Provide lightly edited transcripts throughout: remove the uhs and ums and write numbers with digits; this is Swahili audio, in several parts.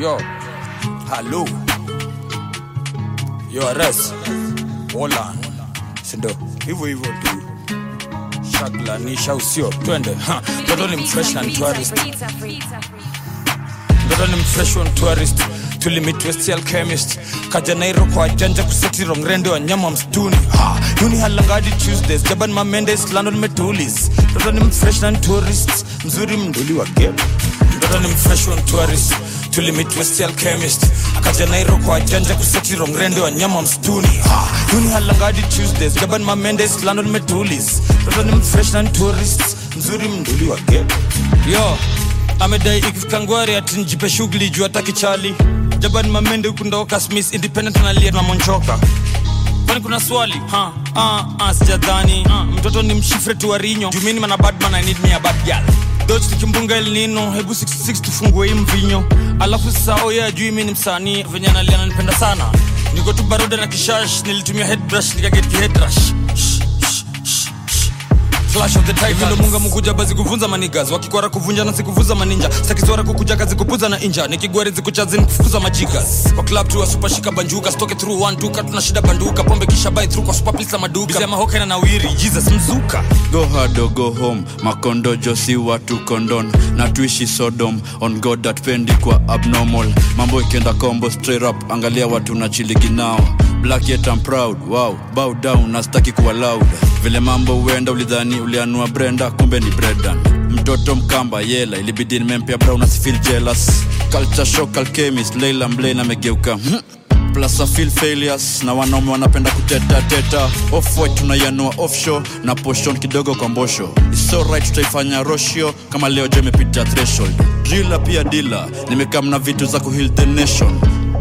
Yo, hello. Yo, Ares. Hold on. Sindo, hivyo tu. Shagla ni shausio. Twende. Mtoto ni fresh and tourist. Mtoto ni fresh and tourist. Tulimit West Alchemist. Kajanairo kwa janja kuseti rongrende wa nyama mstuni. Yuni halangadi Tuesdays. Jaban Mamendes, London Metulis. Mtoto ni fresh and tourist. Mzuri mduli wa game. Mtoto ni fresh and tourist. Tulimit West Alchemist. Kajanairo kwa janja kuseti rongrende wa nyama mstuni. Yuni halangadi Tuesdays. Jaban Mamendes, London Metulis. Mtoto ni fresh and tourist. Mzuri mduli wa game. Yo, amedai ikifkangwari ati njipe shughuli juu ataki chali. Jaban Mamende ukundoka Smith independent na liet na monchoka. Kwani kuna swali? Sijadhani. Mtoto ni mshifre tu warinyo. Jumini mana bad man, I need me a bad girl. Dodge tukimbunga El Nino, hebu 66 tufungue hii mvinyo. Alafu sasa oya juu mimi ni msanii, venye analiana nipenda sana. Niko tu baroda na kishash, nilitumia headbrush nikaget ki head rush. Flash of the type ndo munga mkuja bazi kuvunza manigas. Wakikwara kuvunja na sikuvuza maninja. Sakizwara kukuja kazi kupuza na inja. Nikigwari zikuchazi nikufuza majigas. Kwa club tu wa super shika banjuka. Stoke through 1-2 tuna shida banduka. Pombe kisha buy through kwa super plisa maduka. Bizema hoka na nawiri, Jesus mzuka. Go hard or go home. Makondo josi watu kondon. Na tuishi Sodom. On God that pendi kwa abnormal. Mambo ikenda combo straight up. Angalia watu na chiligi nao. Black yet I'm proud, wow, bow down, nastaki kuwa loud. Vile mambo uenda ulidhani ulianua Brenda, kumbe ni Bredan. Mtoto mkamba, yela, ilibidi nimempea brown na si feel jealous. Culture shock, alchemist, Layla Mblane amegeuka plus I feel failures, na wanaume wanapenda kuteta. Off-white tunayanua offshore, na potion kidogo kwa mbosho. It's so right tutaifanya roshio, kama leo jeme pita threshold. Driller pia dealer, nimekam na vitu za kuheal the nation.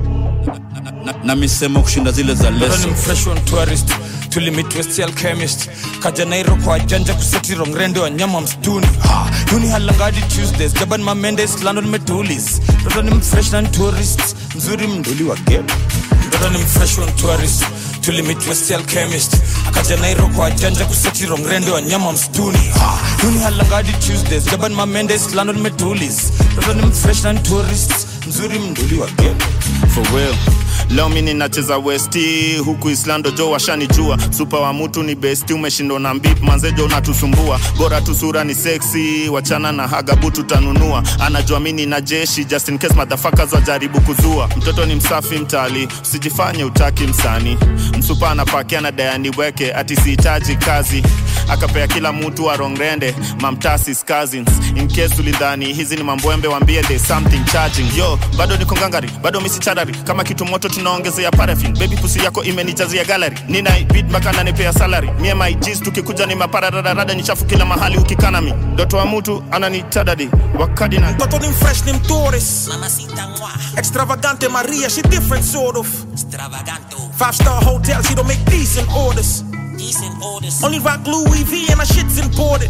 Na misemo kushinda zile za leso. Mtoto ni fresh and tourist. Tulimit West Alchemist. Kajanairo kwa janja kuseti rongrende wa nyama mstuni. Yuni halangadi Tuesdays. Jaban Mamendes, London Metulis. Mtoto ni fresh and tourist. Mzuri mduli wa game. Mtoto ni fresh and tourist. Tulimit West Alchemist. Kajanairo kwa janja kuseti rongrende wa nyama mstuni. Yuni halangadi Tuesdays. Jaban Mamendes, London Metulis. Mtoto ni fresh and tourist. Mzuri mduli wa game. For real. Leo mini nacheza Westi, huku Islando jo washanijua. Super wa mutu ni besti, umeshindo na mbip, manzejo unatusumbua. Bora tu sura ni sexy, wachana na hagabutu tanunua. Anajua mini na jeshi, just in case motherfuckers wajaribu kuzua. Mtoto ni msafi mtali, usijifanye utaki msani. Msupa anapakia na dayani weke, ati sihitaji kazi. Akapea kila mtu wa rongrende, mamtasis cousins. In case ulidhani, hizi ni mamboembe wambie there's something charging. Yo, bado niko ngangari, bado misi charari. Kama kitu moto tunaongezea paraffin. Baby pussy yako imenijazia gallery. Nina beat mpaka nanipea salary. Me my G's tukikuja ni maparararada, ni chafu kila mahali ukikana mi. Doto wa mtu ananitadadi wakadi na Toto ni fresh ni mtourist. Mamacita mwa extravagante Maria, she different sort of extravaganto. 5-star hotel, she don't make decent orders. Only rock Louis V and my shit's imported.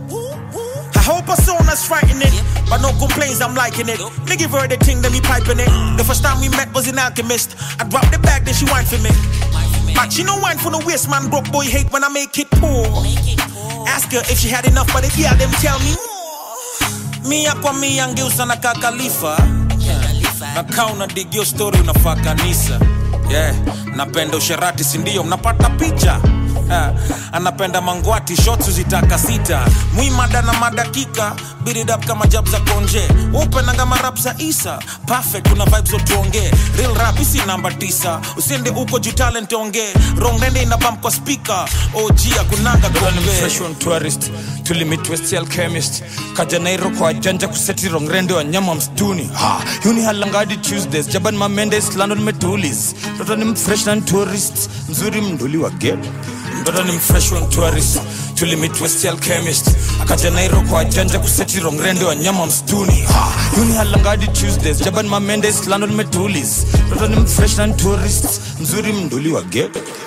I hope her son's frightening, but no complaints, I'm liking it. Me give her the thing, then me piping it. The first time we met was in Alchemist. I dropped the bag, then she whined for me. But she no wine for no waste, man. Broke boy hate when I make it poor. Ask her if she had enough, but if yeah, them tell me more. Me akwa mi angeusa na kakalifa. Na kauna digio story unafaa kanisa. Yeah, napenda usherati sindio, mnapata picha. Anapenda mangwati, shots uzitaka sita. Muimada na madakika, beat it up kama jab za konje. Open anga marap za Isa, perfect kuna vibes otuonge. Real rap isi namba 9. Usende uko juu talent onge. Rongrende ina bump kwa speaker. OG akunanga gombe. Fresh and tourist. Tulimit West Alchemist. Kajanairo kwa janja kuseti rongrende wa nyama mstuni. Yuni halangadi Tuesdays. Jaban Mamendes, London Metulis. Mtoto ni fresh and tourist. Mzuri mduli wa game. Mtoto ni fresh and tourist. Tulimit West Alchemist. Kajanairo kwa janja kuseti rongrende wa nyama mstuni. Yuni halangadi Tuesdays. Jaban Mamendes, London Metulis. Mtoto ni fresh and tourist. Mzuri mduli wa game.